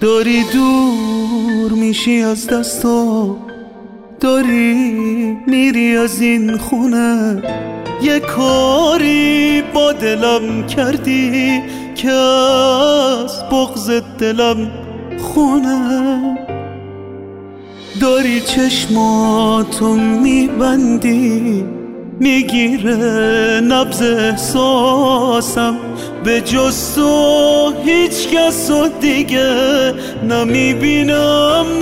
داری دور میشی از دستا، داری میری از این خونه، یه کاری با دلم کردی که از بغض دلم خونه. داری چشماتو میبندی، میگیره نبض احساسم، به جز تو هیچ کس رو دیگه نمیبینم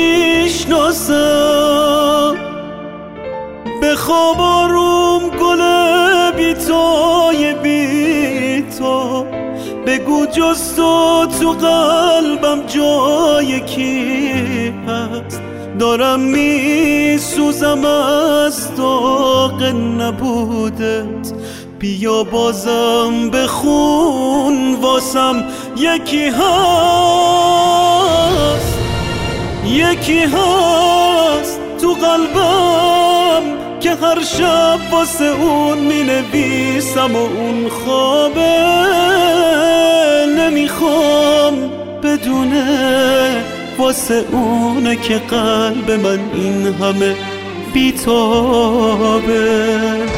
نمیشناسم. به خواب آروم گل بیتای بیتا، بگو جز تو قلبم جای کی هست. دارم میسوزم از داغ نبودت، بیا بازم بخون واسم یکی هست، یکی هست تو قلبم که هر شب واسه اون مینویسم و اون خوابه. نمیخوام بدونه واسه اونه که قلب من این همه بیتابه.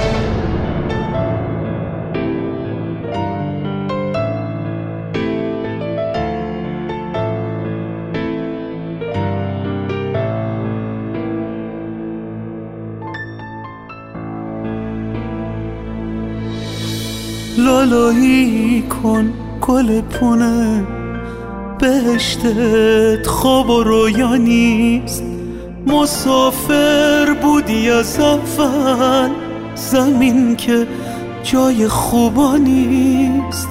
لالایی کن گل پونه، بهشتت خواب و رویا نیست. مسافر بودی از اول، زمین که جای خوبا نیست.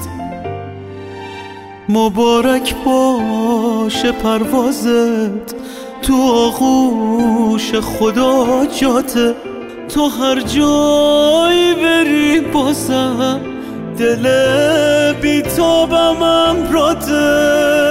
مبارک باشه پروازت تو آغوش خدا جاته، تو هر جایی بری بازم دل بیتابم امراته.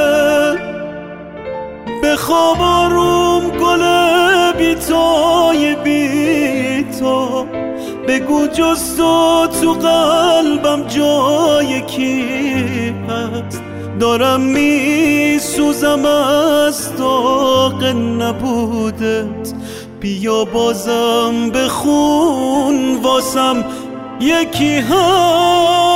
به خواب آروم گل بیتای بیتا، بگو جز تو قلبم جای کی هست. دارم میسوزم از داغ نبودت، بیا بازم بخون واسم یکی هست.